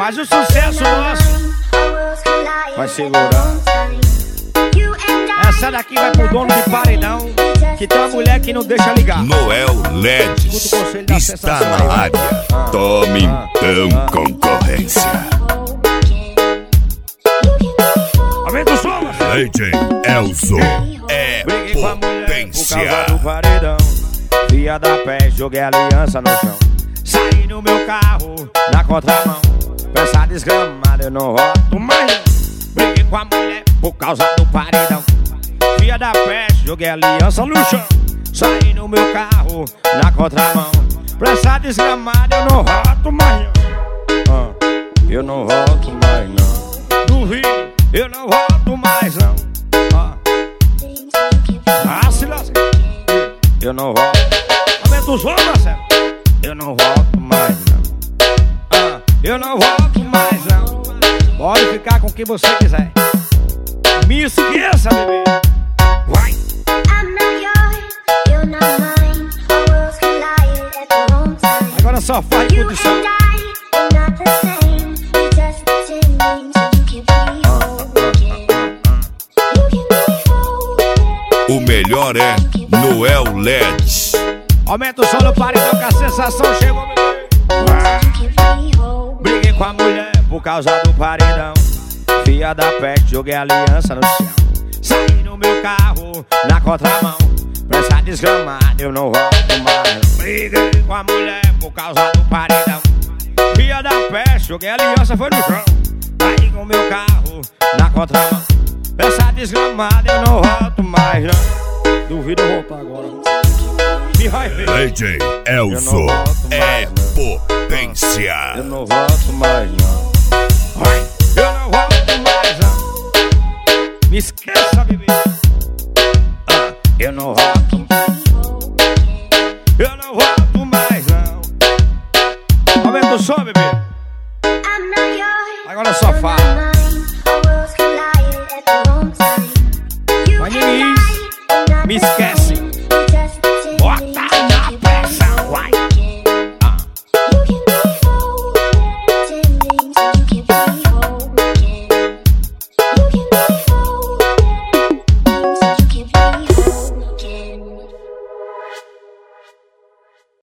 Faz o sucesso nosso. Vai segurando. Essa daqui vai pro dono de paredão, que tem uma mulher que não deixa ligar. Noel Ledes está na área. Tome então concorrência. Aumenta o som, DJ Elzo é potência. Via da pé, joguei a aliança no chão. Saí no meu carro, na contramão. Peça desgramada, eu não rodo mais. Briguei com a mulher por causa do paredão. Via da pé, joguei a aliança no chão. Saí no meu carro, na contramão. Peça desgramada, eu não rodo mais. Eu não rodo mais não. Duvido, eu não rodo mais não. Se lasca. Eu não rodo. Aumenta o som, Marcelo. Eu não volto mais não. Eu não volto mais não. Pode ficar com quem você quiser. Me esqueça, bebê. Vai. Agora só faz condição. O melhor é Noel Ledes. Aumenta o som no paredão que a sensação chegou, bebê. Briguei com a mulher por causa do paredão. Fia da peste, joguei a aliança no chão. Saí no meu carro, na contramão. Pressa desgramada, eu não volto mais. Briguei com a mulher por causa do paredão. Fia da peste, joguei a aliança, foi no chão. Saí com meu carro, na contramão. Pressa desgramada, eu não volto mais não. Duvido eu voltar agora. DJ Elzo é potência. Eu não volto mais não. Eu não volto mais não. Me esqueça, bebê. Eu não volto.